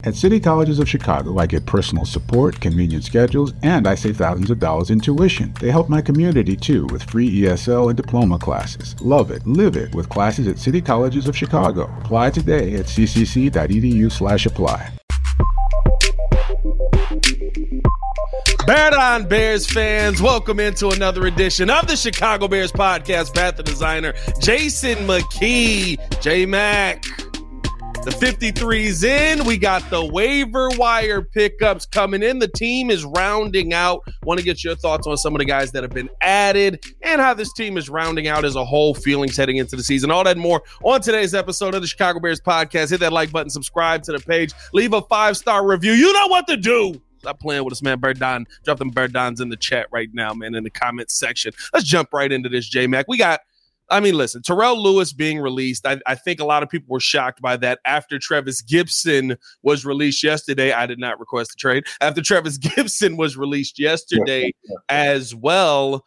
At City Colleges of Chicago, I get personal support, convenient schedules, and I save thousands of dollars in tuition. They help my community, too, with free ESL and diploma classes. Love it, live it, with classes at City Colleges of Chicago. Apply today at ccc.edu/apply. Bear Down Bears fans, welcome into another edition of the Chicago Bears podcast. Pat the designer, Jason McKee, J-Mac. The 53's in. We got the waiver wire pickups coming in. The team is rounding out. Want to get your thoughts on some of the guys that have been added and how this team is rounding out as a whole, feelings heading into the season. All that and more on today's episode of the Chicago Bears podcast. Hit that like button, subscribe to the page, leave a 5-star review. You know what to do. Stop playing with us, man. Bird Don. Drop them Bird Dons in the chat right now, man, in the comments section. Let's jump right into this, J-Mac. Listen, Terrell Lewis being released, I think a lot of people were shocked by that. After Travis Gibson was released yesterday, I did not request a trade. After Travis Gibson was released yesterday as well.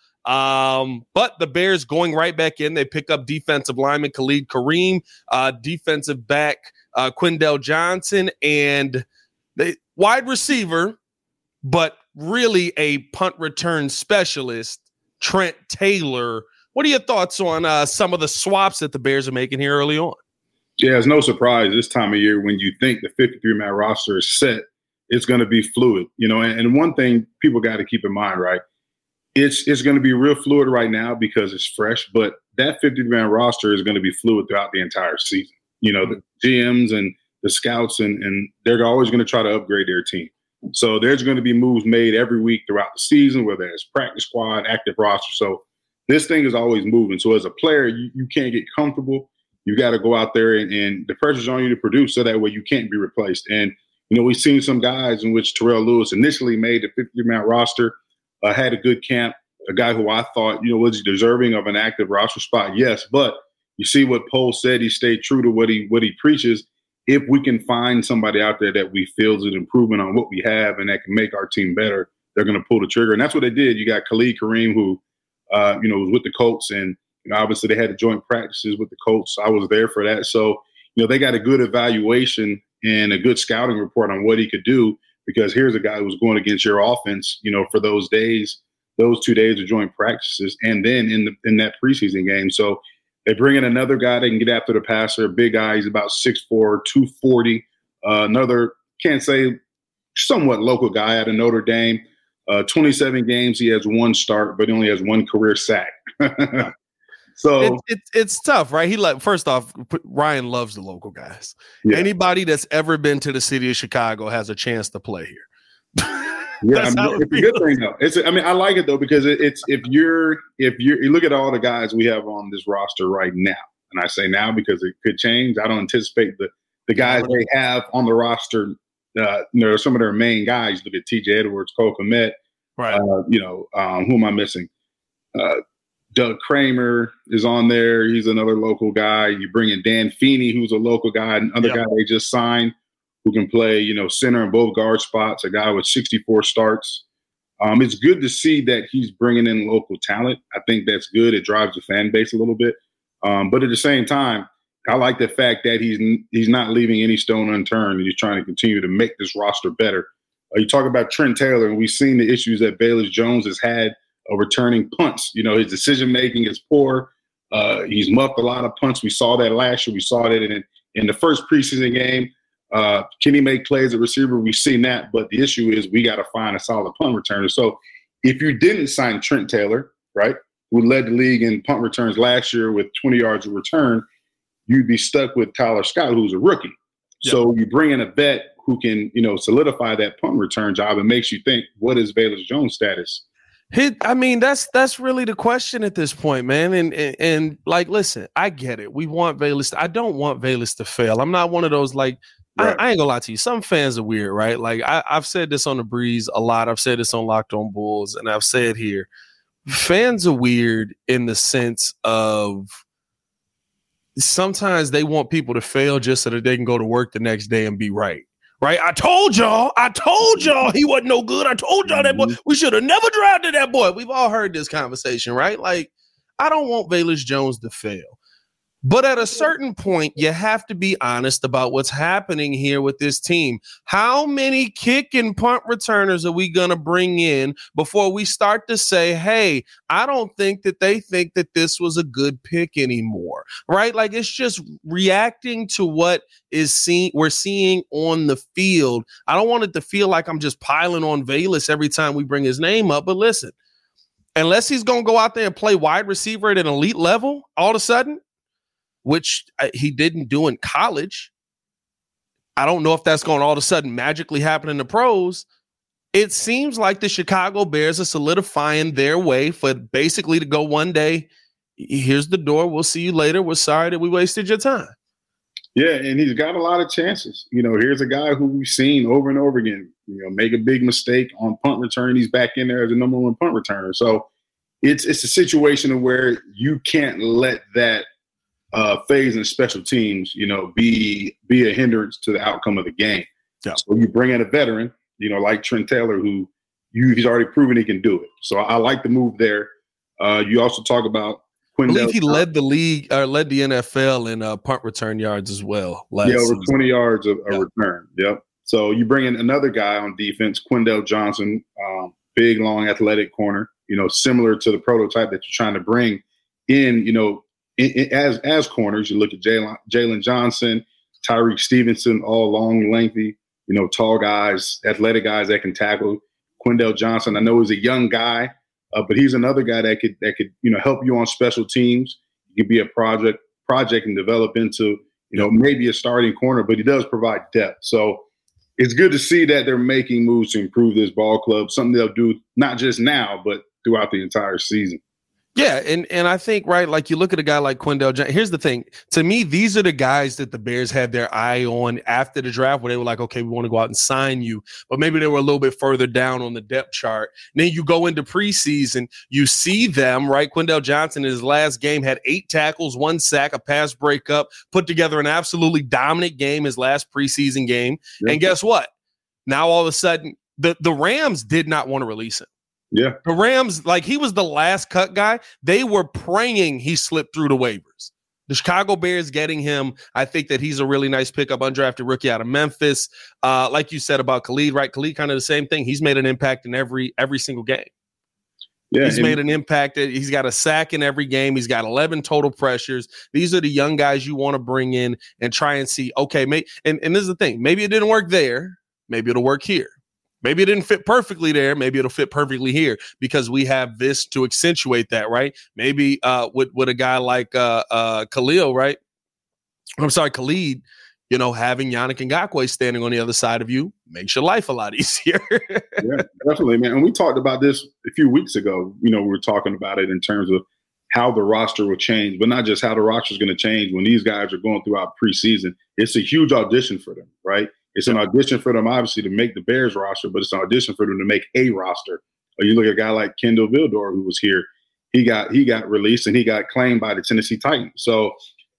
But the Bears going right back in. They pick up defensive lineman Khalid Kareem, defensive back Quindell Johnson, and the wide receiver, but really a punt return specialist, Trent Taylor. What are your thoughts on some of the swaps that the Bears are making here early on? Yeah, it's no surprise this time of year when you think the 53-man roster is set, it's going to be fluid. And one thing people got to keep in mind, right? It's going to be real fluid right now because it's fresh, but that 53-man roster is going to be fluid throughout the entire season. The GMs and the scouts, and they're always going to try to upgrade their team. So there's going to be moves made every week throughout the season, whether it's practice squad, active roster. So this thing is always moving. So as a player, you can't get comfortable. You got to go out there and the pressure's on you to produce so that way you can't be replaced. And, we've seen some guys in which Terrell Lewis initially made the 50-man roster, had a good camp, a guy who I thought, was deserving of an active roster spot. Yes, but you see what Pohl said. He stayed true to what he preaches. If we can find somebody out there that we feel is an improvement on what we have and that can make our team better, they're going to pull the trigger. And that's what they did. You got Khalid Kareem, who, was with the Colts, and obviously they had the joint practices with the Colts. I was there for that. So, they got a good evaluation and a good scouting report on what he could do, because here's a guy who's going against your offense, for those 2 days of joint practices, and then in that preseason game. So they bring in another guy that can get after the passer, a big guy. He's about 6'4", 240. Another, can't say somewhat local guy out of Notre Dame. 27 games, he has one start, but he only has one career sack. So it's tough, right? First off, Ryan loves the local guys. Yeah. Anybody that's ever been to the city of Chicago has a chance to play here. Yeah, it's a good thing though. I like it though, because it's if you look at all the guys we have on this roster right now, and I say now because it could change. I don't anticipate the guys they have on the roster. Some of their main guys. Look at T.J. Edwards, Cole Kmet. Right. Who am I missing? Doug Kramer is on there. He's another local guy. You bring in Dan Feeney, who's a local guy, another guy they just signed who can play, center and both guard spots, a guy with 64 starts. It's good to see that he's bringing in local talent. I think that's good. It drives the fan base a little bit. But at the same time, I like the fact that he's not leaving any stone unturned, and he's trying to continue to make this roster better. You talk about Trent Taylor, and we've seen the issues that Velus Jones has had returning punts. His decision-making is poor. He's muffed a lot of punts. We saw that last year. We saw that in the first preseason game. Can he make plays at receiver? We've seen that. But the issue is we got to find a solid punt returner. So if you didn't sign Trent Taylor, right, who led the league in punt returns last year with 20 yards of return, you'd be stuck with Tyler Scott, who's a rookie. Yep. So you bring in a vet who can, solidify that punt return job. It makes you think, what is Velus Jones' status? That's really the question at this point, man. And listen, I get it. We want Velus. I don't want Velus to fail. I'm not one of those right. I ain't gonna lie to you. Some fans are weird, right? I've said this on the Breeze a lot. I've said this on Locked On Bulls, and I've said here, fans are weird in the sense of sometimes they want people to fail just so that they can go to work the next day and be right. Right? I told y'all he wasn't no good. I told y'all that boy, we should have never drafted that boy. We've all heard this conversation, right? I don't want Velus Jones to fail. But at a certain point, you have to be honest about what's happening here with this team. How many kick and punt returners are we going to bring in before we start to say, hey, I don't think that they think that this was a good pick anymore, right? Like, it's just reacting to what we're seeing on the field. I don't want it to feel like I'm just piling on Velus every time we bring his name up. But listen, unless he's going to go out there and play wide receiver at an elite level all of a sudden, which he didn't do in college. I don't know if that's going to all of a sudden magically happen in the pros. It seems like the Chicago Bears are solidifying their way for basically to go one day, here's the door, we'll see you later, we're sorry that we wasted your time. Yeah, and he's got a lot of chances. Here's a guy who we've seen over and over again, make a big mistake on punt return. He's back in there as the number one punt returner. So it's a situation where you can't let that phase in special teams, be a hindrance to the outcome of the game. Yeah. So you bring in a veteran, like Trent Taylor, who he's already proven he can do it. So I like the move there. You also talk about Quindell. I believe he led the league, led the NFL in punt return yards as well. Over season. 20 yards of return. Yep. So you bring in another guy on defense, Quindell Johnson, big, long, athletic corner, similar to the prototype that you're trying to bring in, as corners. You look at Jalen Johnson, Tyreek Stevenson, all long, lengthy, tall guys, athletic guys that can tackle. Quindell Johnson, I know he's a young guy, but he's another guy that could help you on special teams. He could be a project and develop into maybe a starting corner, but he does provide depth. So it's good to see that they're making moves to improve this ball club. Something they'll do not just now, but throughout the entire season. Yeah, and I think, right, like you look at a guy like Quindell Johnson. Here's the thing. To me, these are the guys that the Bears had their eye on after the draft, where they were like, okay, we want to go out and sign you. But maybe they were a little bit further down on the depth chart. And then you go into preseason, you see them, right? Quindell Johnson in his last game had 8 tackles, 1 sack, a pass breakup, put together an absolutely dominant game his last preseason game. Yep. And guess what? Now all of a sudden, the Rams did not want to release him. Yeah. The Rams, like, he was the last cut guy. They were praying he slipped through the waivers. The Chicago Bears getting him, I think that he's a really nice pickup, undrafted rookie out of Memphis. Like you said about Khalid, right? Khalid, kind of the same thing. He's made an impact in every single game. Yeah, he's made an impact. He's got a sack in every game. He's got 11 total pressures. These are the young guys you want to bring in and try and see, okay, and this is the thing. Maybe it didn't work there. Maybe it'll work here. Maybe it didn't fit perfectly there. Maybe it'll fit perfectly here because we have this to accentuate that, right? Maybe with a guy like Khalil, right? I'm sorry, Khalid, having Yannick Ngakoue standing on the other side of you makes your life a lot easier. Yeah, definitely, man. And we talked about this a few weeks ago. We were talking about it in terms of how the roster will change, but not just how the roster is going to change when these guys are going throughout preseason. It's a huge audition for them, right? It's an audition for them, obviously, to make the Bears roster, but it's an audition for them to make a roster. You look at a guy like Kendall Vildor, who was here. He got released and he got claimed by the Tennessee Titans. So,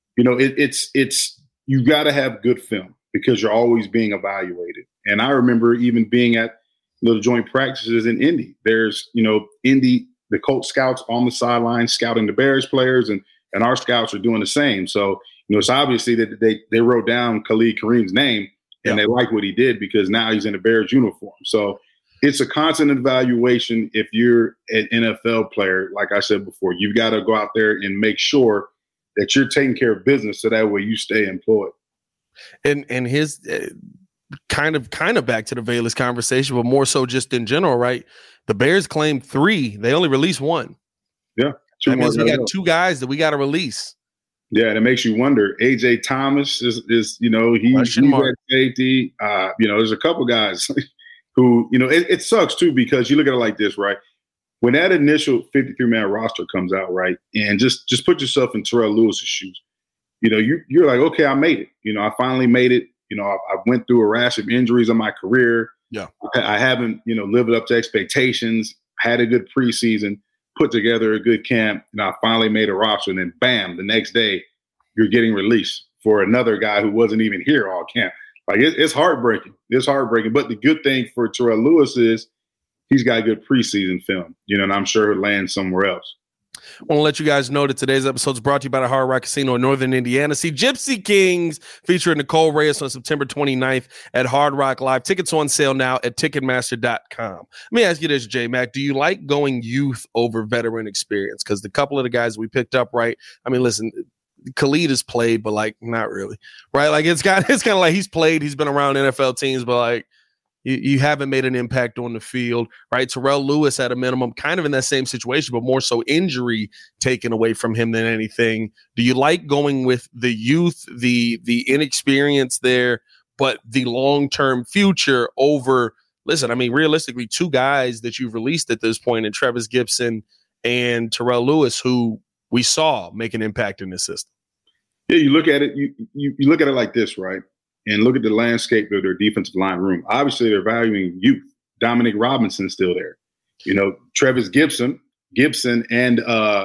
it's you got to have good film because you're always being evaluated. And I remember even being at the joint practices in Indy. There's Indy, the Colts scouts on the sideline scouting the Bears players, and our scouts are doing the same. So it's obviously that they wrote down Khalid Kareem's name. And they like what he did because now he's in a Bears uniform. So it's a constant evaluation. If you're an NFL player, like I said before, you've got to go out there and make sure that you're taking care of business so that way you stay employed. And his kind of back to the Velus conversation, but more so just in general, right? The Bears claimed 3. They only released 1. Yeah. That means we got 2 guys that we got to release. Yeah, and it makes you wonder. AJ Thomas is he's at safety. There's a couple guys who, it sucks too because you look at it like this, right? When that initial 53-man roster comes out, right, and just put yourself in Terrell Lewis's shoes. You're like, okay, I made it. I finally made it. I went through a rash of injuries in my career. Yeah, I haven't lived up to expectations. Had a good preseason. Put together a good camp, and I finally made a roster, and then bam, the next day you're getting released for another guy who wasn't even here all camp. Like it's heartbreaking. It's heartbreaking. But the good thing for Terrell Lewis is he's got good preseason film, and I'm sure he'll land somewhere else. I want to let you guys know that today's episode is brought to you by the Hard Rock Casino in Northern Indiana. See Gypsy Kings featuring Nicole Reyes on September 29th at Hard Rock Live. Tickets on sale now at Ticketmaster.com. Let me ask you this, J-Mac. Do you like going youth over veteran experience? Because the couple of the guys we picked up, right? I mean, listen, Khalid has played, but like not really, right? Like it's kind of like he's played, he's been around NFL teams, but like you haven't made an impact on the field, right? Terrell Lewis at a minimum, kind of in that same situation, but more so injury taken away from him than anything. Do you like going with the youth, the inexperience there, but the long-term future over, listen, I mean, realistically, two guys that you've released at this point in Trevis Gipson and Terrell Lewis, who we saw make an impact in this system? Yeah, you look at it, you look at it like this, right? And look at the landscape of their defensive line room. Obviously, they're valuing youth. Dominic Robinson's still there. You know, Trevis Gipson, and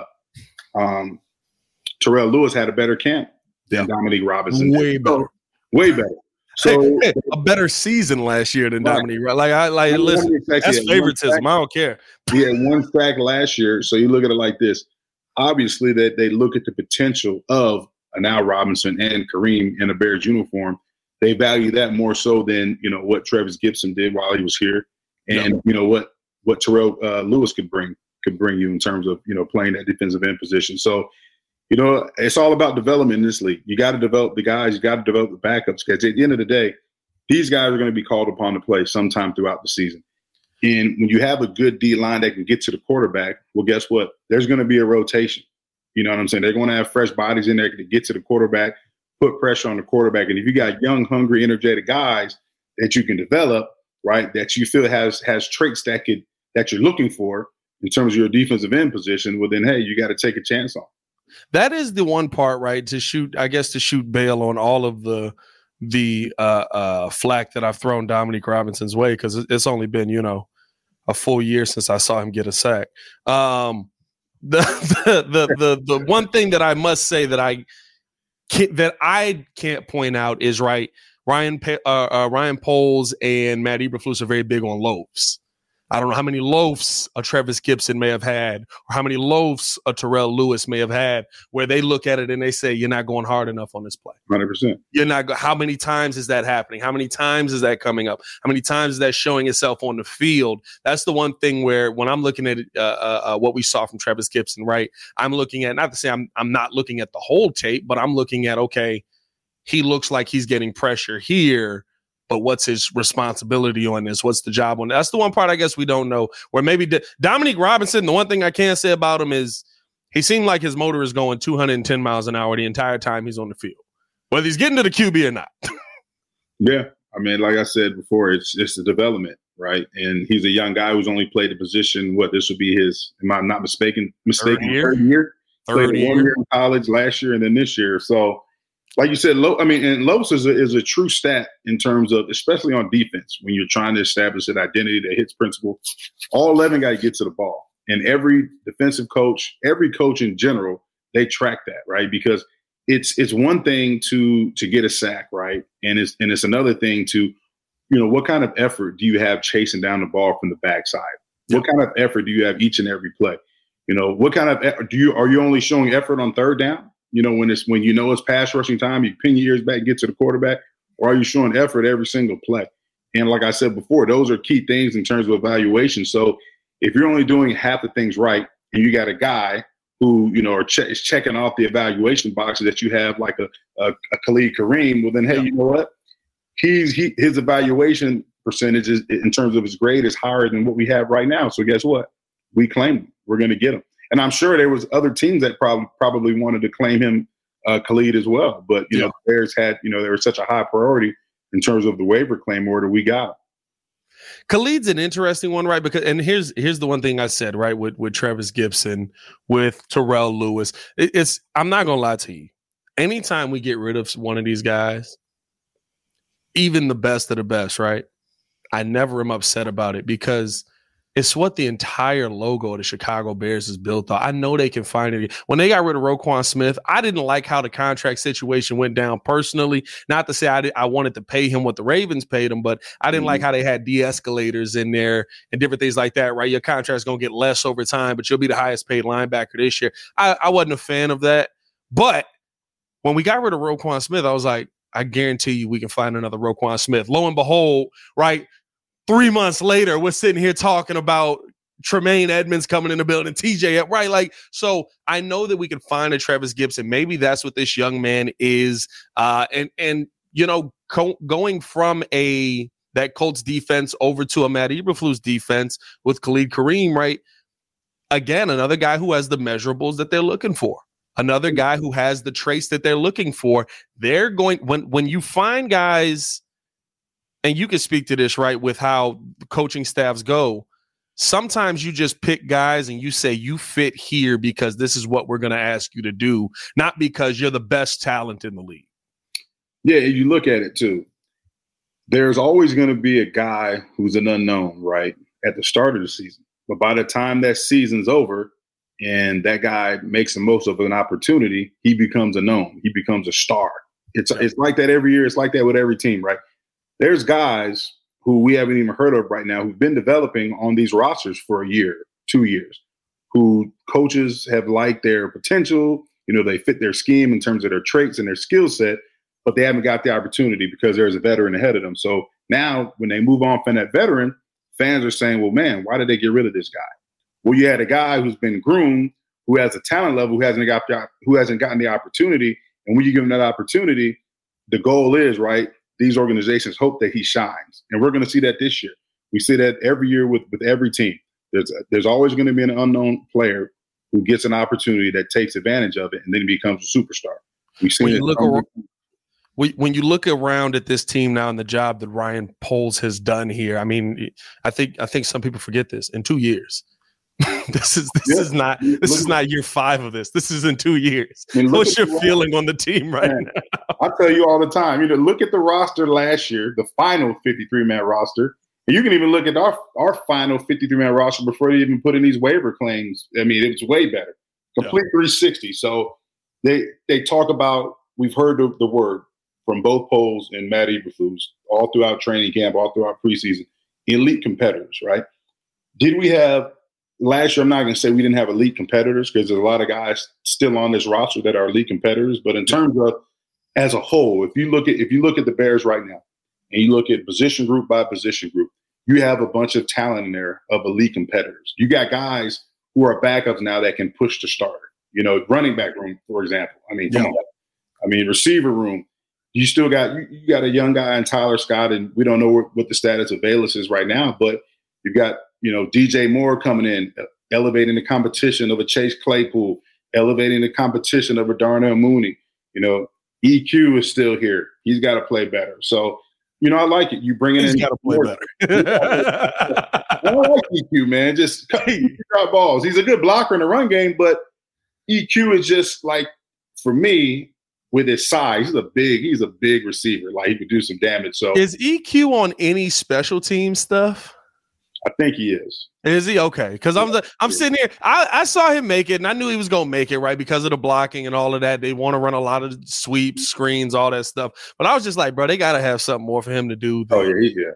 Terrell Lewis had a better camp than Dominic Robinson. Way better. Way better. So a better season last year than Dominic. Like listen, that's favoritism. I don't care. He had one sack last year. So you look at it like this. Obviously, that they look at the potential of now Robinson and Kareem in a Bears uniform. They value that more so than, you know, what Trevis Gipson did while he was here, and you know what Terrell Lewis could bring you in terms of, you know, playing that defensive end position. So, you know, it's all about development in this league. You got to develop the guys, you got to develop the backups, because at the end of the day, these guys are going to be called upon to play sometime throughout the season. And when you have a good D line that can get to the quarterback, well, guess what? There's going to be a rotation. You know what I'm saying? They're going to have fresh bodies in there to get to the quarterback, put pressure on the quarterback. And if you got young, hungry, energetic guys that you can develop, right, that you feel has traits that you're looking for in terms of your defensive end position, well, then, hey, you got to take a chance on. That is the one part, right, to shoot bail on all of the flack that I've thrown Dominic Robinson's way, because it's only been, you know, a full year since I saw him get a sack. The one thing that I must say that I can't point out is, right, Ryan Poles and Matt Eberflus are very big on loafs. I don't know how many loafs a Trevis Gipson may have had, or how many loafs a Terrell Lewis may have had, where they look at it and they say, you're not going hard enough on this play. 100%. You're not. How many times is that happening? How many times is that coming up? How many times is that showing itself on the field? That's the one thing where, when I'm looking at what we saw from Trevis Gipson, right, I'm looking at, not to say I'm not looking at the whole tape, but I'm looking at, okay, he looks like he's getting pressure here, but what's his responsibility on this? What's the job on that? That's the one part I guess we don't know. Where maybe Dominic Robinson, the one thing I can say about him is he seemed like his motor is going 210 miles an hour the entire time he's on the field, whether he's getting to the QB or not. Yeah. I mean, like I said before, it's the development, right? And he's a young guy who's only played the position. This would be his, am I not mistaken, third year? Third year. 1 year in college last year and then this year. So, like you said, and Lowe's is a true stat in terms of, especially on defense, when you're trying to establish an identity that hits principle. All 11 got to get to the ball. And every defensive coach, every coach in general, they track that, right? Because it's one thing to get a sack, right? And it's another thing to, you know, what kind of effort do you have chasing down the ball from the backside? What kind of effort do you have each and every play? You know, what kind of are you only showing effort on third down? You know, when you know it's pass rushing time, you pin your ears back, get to the quarterback, or are you showing effort every single play? And like I said before, those are key things in terms of evaluation. So if you're only doing half the things right, and you got a guy who, you know, is checking off the evaluation boxes that you have, like a Khalid Kareem, well then, hey, you know what? His evaluation percentage is, in terms of his grade, is higher than what we have right now. So guess what? We claim him. We're going to get him. And I'm sure there was other teams that probably wanted to claim him, Khalid, as well. But, you know, the Bears had, you know, there was such a high priority in terms of the waiver claim order we got. Khalid's an interesting one, right? Because, and here's the one thing I said, right, with Trevis Gipson, with Terrell Lewis. I'm not going to lie to you. Anytime we get rid of one of these guys, even the best of the best, right, I never am upset about it, because It's what the entire logo of the Chicago Bears is built on. I know they can find it. When they got rid of Roquan Smith, I didn't like how the contract situation went down personally. Not to say I wanted to pay him what the Ravens paid him, but I didn't like how they had de-escalators in there and different things like that, right? Your contract's going to get less over time, but you'll be the highest paid linebacker this year. I wasn't a fan of that. But when we got rid of Roquan Smith, I was like, I guarantee you we can find another Roquan Smith. Lo and behold, right? 3 months later, we're sitting here talking about Tremaine Edmonds coming in the building, TJ, right? Like, so I know that we can find a Travis Gibson. Maybe that's what this young man is. And you know, going from that Colts defense over to a Matt Eberflus defense with Khalid Kareem, right? Again, another guy who has the measurables that they're looking for. Another guy who has the traits that they're looking for. They're going when you find guys. And you can speak to this, right, with how coaching staffs go. Sometimes you just pick guys and you say you fit here because this is what we're going to ask you to do, not because you're the best talent in the league. Yeah, you look at it too. There's always going to be a guy who's an unknown, right, at the start of the season. But by the time that season's over and that guy makes the most of an opportunity, he becomes a known. He becomes a star. It's like that every year. It's like that with every team, right? There's guys who we haven't even heard of right now who've been developing on these rosters for a year, 2 years, who coaches have liked their potential. You know, they fit their scheme in terms of their traits and their skill set, but they haven't got the opportunity because there's a veteran ahead of them. So now when they move on from that veteran, fans are saying, well, man, why did they get rid of this guy? Well, you had a guy who's been groomed, who has a talent level, who hasn't gotten the opportunity. And when you give him that opportunity, the goal is, right, these organizations hope that he shines. And we're going to see that this year. We see that every year with every team. There's always going to be an unknown player who gets an opportunity that takes advantage of it and then becomes a superstar. When you look around at this team now and the job that Ryan Poles has done here, I mean, I think some people forget this. In 2 years, this is not year 5 of this. This is in 2 years. What's your feeling on the team right now? I tell you all the time, you know, look at the roster last year, the final 53-man roster. And you can even look at our final 53-man roster before they even put in these waiver claims. I mean, it's way better. Complete 360. So they talk about, we've heard the word from both Poles and Matt Eberflus all throughout training camp, all throughout preseason, elite competitors, right? Did we have last year? I'm not going to say we didn't have elite competitors because there's a lot of guys still on this roster that are elite competitors. But in terms of as a whole, if you look at the Bears right now and you look at position group by position group, you have a bunch of talent in there of elite competitors. You got guys who are backups now that can push the starter. You know, running back room, for example. I mean, come on. I mean, receiver room. You still got you got a young guy in Tyler Scott, and we don't know what the status of Bayless is right now, but you've got, you know, DJ Moore coming in, elevating the competition of a Chase Claypool, elevating the competition of a Darnell Mooney. You know, EQ is still here. He's got to play better. So, you know, I like it. You bring it in. He's got to play better. I like EQ, man. Just drop balls. He's a good blocker in the run game, but EQ is just like, for me, with his size, he's a big receiver. Like, he could do some damage. So, is EQ on any special team stuff? I think he is. Is he? Okay. Because I'm sitting here. I saw him make it, and I knew he was going to make it, right? Because of the blocking and all of that. They want to run a lot of sweeps, screens, all that stuff. But I was just like, bro, they got to have something more for him to do. Oh,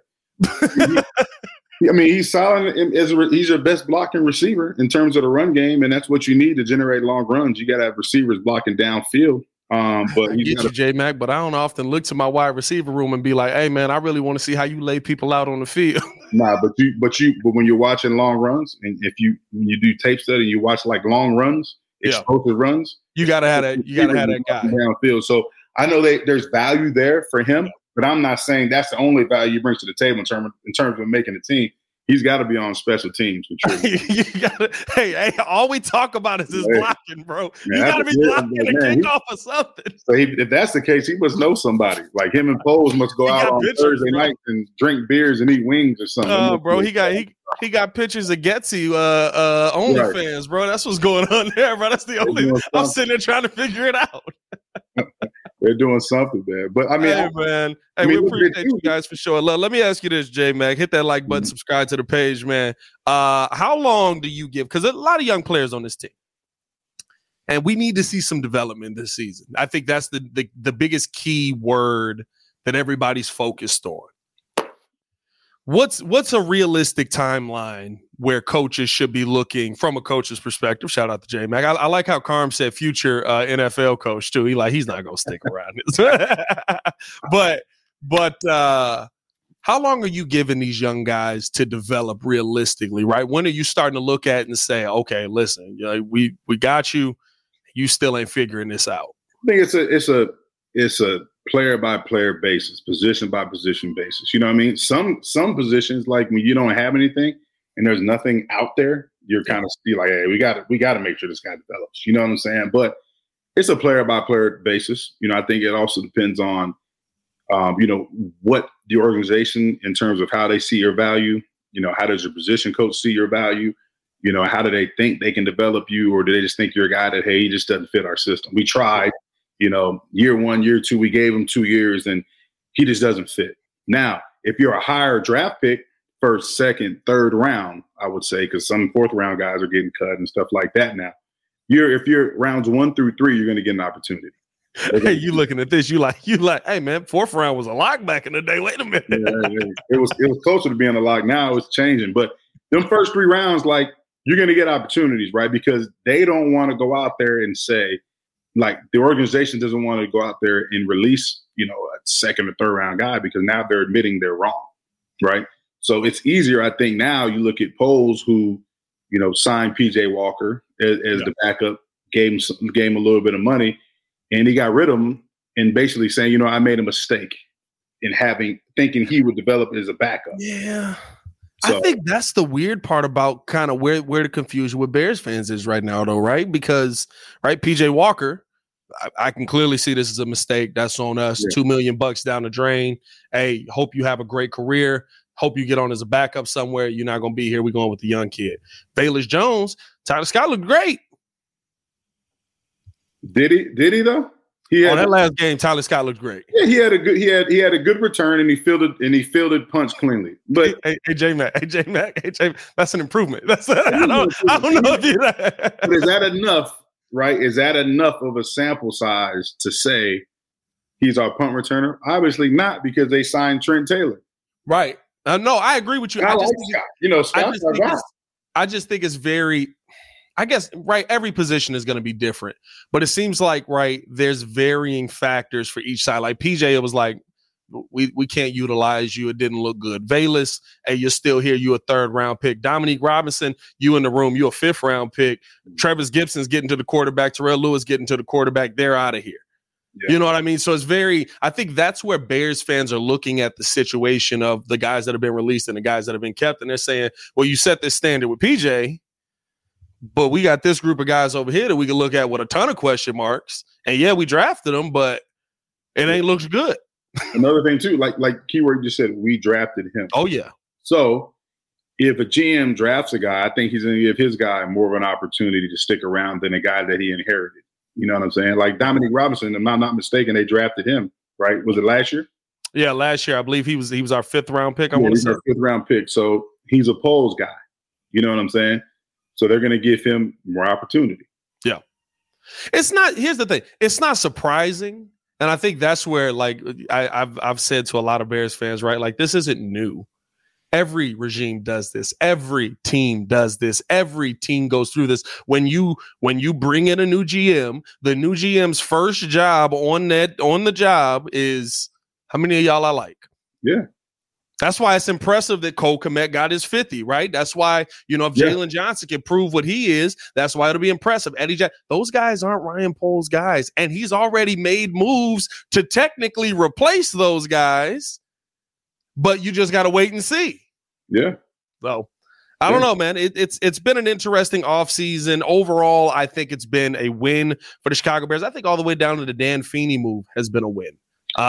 yeah. I mean, he's solid. He's your best blocking receiver in terms of the run game, and that's what you need to generate long runs. You got to have receivers blocking downfield. But I get you, J-Mac, but I don't often look to my wide receiver room and be like, hey, man, I really want to see how you lay people out on the field. Nah, but when you're watching long runs, and when you do tape study, you watch like long runs, explosive runs, you gotta have that. You gotta have that guy downfield. So I know there's value there for him, but I'm not saying that's the only value he brings to the table in terms of making the team. He's got to be on special teams. You gotta, hey, all we talk about is his blocking, bro. Man, you got to be blocking a kickoff or something. So if that's the case, he must know somebody. Like, him and Poles must go out on Thursday night and drink beers and eat wings or something. Bro, he got pictures of Getsy OnlyFans, bro. That's what's going on there, bro. That's the only. I'm sitting there trying to figure it out. They're doing something, man. But I mean, we appreciate you guys for sure. Let me ask you this, J-Mac. Hit that like button, subscribe to the page, man. How long do you give? Because a lot of young players on this team, and we need to see some development this season. I think that's the biggest key word that everybody's focused on. What's a realistic timeline where coaches should be looking from a coach's perspective? Shout out to J-Mac. I like how Carm said future NFL coach too. He's not gonna stick around. but how long are you giving these young guys to develop realistically? Right? When are you starting to look at it and say, okay, listen, we got you. You still ain't figuring this out. I think it's a player by player basis, position by position basis. You know what I mean? Some positions, like when you don't have anything and there's nothing out there, you're kind of still like, hey, we got to make sure this guy develops. You know what I'm saying? But it's a player by player basis. I think it also depends on, what the organization in terms of how they see your value. How does your position coach see your value? How do they think they can develop you, or do they just think you're a guy that, hey, he just doesn't fit our system? We tried. Year 1, year 2, we gave him 2 years and he just doesn't fit. Now, if you're a higher draft pick, first, second, third round, I would say, because some fourth round guys are getting cut and stuff like that now. If you're rounds 1 through 3, you're going to get an opportunity. Hey, you looking at this, you like, hey man, fourth round was a lock back in the day. Wait a minute. It was closer to being a lock. Now it's changing. But them first 3 rounds, like, you're going to get opportunities, right? Because they don't want to go out there and say, like, the organization doesn't want to go out there and release, a second or third round guy, because now they're admitting they're wrong, right? So it's easier, I think. Now you look at Poles, who, signed PJ Walker as the backup, gave him a little bit of money, and he got rid of him and basically saying, I made a mistake in thinking he would develop as a backup. Yeah. So, I think that's the weird part about kind of where the confusion with Bears fans is right now, though, right? Because, right, PJ Walker, I can clearly see this as a mistake. That's on us. Yeah. $2 million down the drain. Hey, hope you have a great career. Hope you get on as a backup somewhere. You're not going to be here. We're going with the young kid. Velus Jones, Tyler Scott looked great. Did he though? That last game, Tyler Scott looked great. Yeah, he had a good return, and he fielded punch cleanly. But hey, J-Mac, that's an improvement. I don't know if you. But is that enough? Right? Is that enough of a sample size to say he's our punt returner? Obviously not, because they signed Trent Taylor. Right. No, I agree with you. I just think it's very. I guess, right, every position is going to be different, but it seems like, right, there's varying factors for each side. Like PJ, it was like, we can't utilize you. It didn't look good. Velus, hey, you're still here. You a 3rd round pick. Dominique Robinson, you in the room. You a 5th round pick. Travis Gibson's getting to the quarterback. Terrell Lewis getting to the quarterback. They're out of here. Yeah. You know what I mean? So it's I think that's where Bears fans are looking at the situation of the guys that have been released and the guys that have been kept. And they're saying, well, you set this standard with PJ, but we got this group of guys over here that we can look at with a ton of question marks. And yeah, we drafted them, but it ain't looks good. Another thing too, like keyword you just said, we drafted him. Oh yeah. So if a GM drafts a guy, I think he's going to give his guy more of an opportunity to stick around than a guy that he inherited. You know what I'm saying? Like Dominique Robinson, if I'm not mistaken, they drafted him, right? Was it last year? Yeah, last year. I believe he was our 5th round pick. I want to say our 5th round pick. So he's a Poles guy. You know what I'm saying? So they're going to give him more opportunity. Yeah. It's not, here's the thing. It's not surprising. And I think that's where, like, I've said to a lot of Bears fans, right? Like, this isn't new. Every regime does this. Every team does this. Every team goes through this. When you bring in a new GM, the new GM's first job on the job is, how many of y'all I like? Yeah. That's why it's impressive that Cole Kmet got his 50, right? That's why, if Jalen Johnson can prove what he is, that's why it'll be impressive. Eddie Jackson, those guys aren't Ryan Poles guys. And he's already made moves to technically replace those guys, but you just got to wait and see. Yeah. So I don't know, man. It's been an interesting offseason. Overall, I think it's been a win for the Chicago Bears. I think all the way down to the Dan Feeney move has been a win.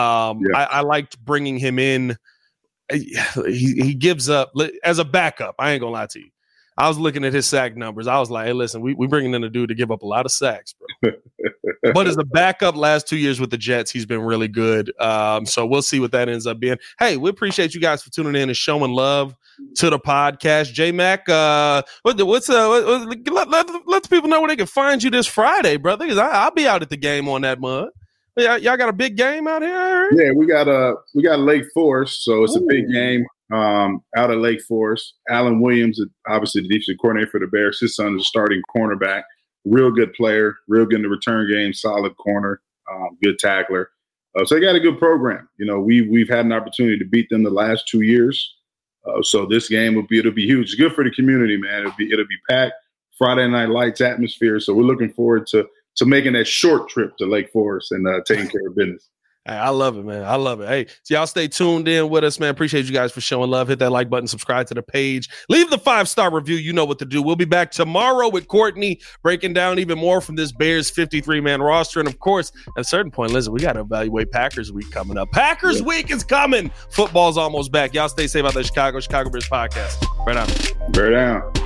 I liked bringing him in. He gives up as a backup. I ain't gonna lie to you. I was looking at his sack numbers. I was like, hey, listen, we bringing in a dude to give up a lot of sacks, bro. But as a backup last 2 years with the Jets, he's been really good. So we'll see what that ends up being. Hey, we appreciate you guys for tuning in and showing love to the podcast. J-Mac, let the people know where they can find you this Friday, brother, because I'll be out at the game on that mud. Y'all got a big game out here? Yeah, we got Lake Forest, so it's a big game out at Lake Forest. Alan Williams, obviously the defensive coordinator for the Bears, his son is a starting cornerback. Real good player, real good in the return game, solid corner, good tackler. So they got a good program. You know, we've had an opportunity to beat them the last 2 years. So this game it'll be huge. It's good for the community, man. It'll be packed. Friday night lights atmosphere. So we're looking forward to making that short trip to Lake Forest and taking care of business. Hey, I love it, man. I love it. Hey, so y'all stay tuned in with us, man. Appreciate you guys for showing love. Hit that like button, subscribe to the page. Leave the 5-star review. You know what to do. We'll be back tomorrow with Courtney breaking down even more from this Bears 53-man roster. And, of course, at a certain point, listen, we got to evaluate Packers week coming up. Packers week is coming. Football's almost back. Y'all stay safe out there, Chicago Bears podcast. Right on. Bear down.